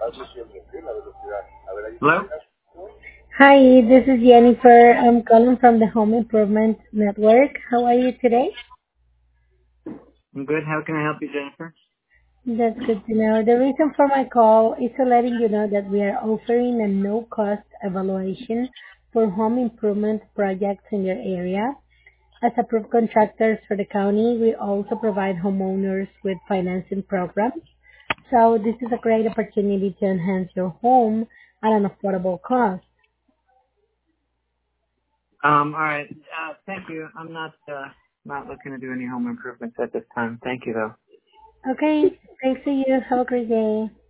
Hello? Hi, this is Jennifer. I'm calling from the Home Improvement Network. How are you today? I'm good. How can I help you, Jennifer? That's good to know. The reason for my call is to letting you know that we are offering a no-cost evaluation for home improvement projects in your area. As approved contractors for the county, we also provide homeowners with financing programs. So this is a great opportunity to enhance your home at an affordable cost. All right. Thank you. I'm not looking to do any home improvements at this time. Thank you, though. Okay, thanks to you. Have a great day.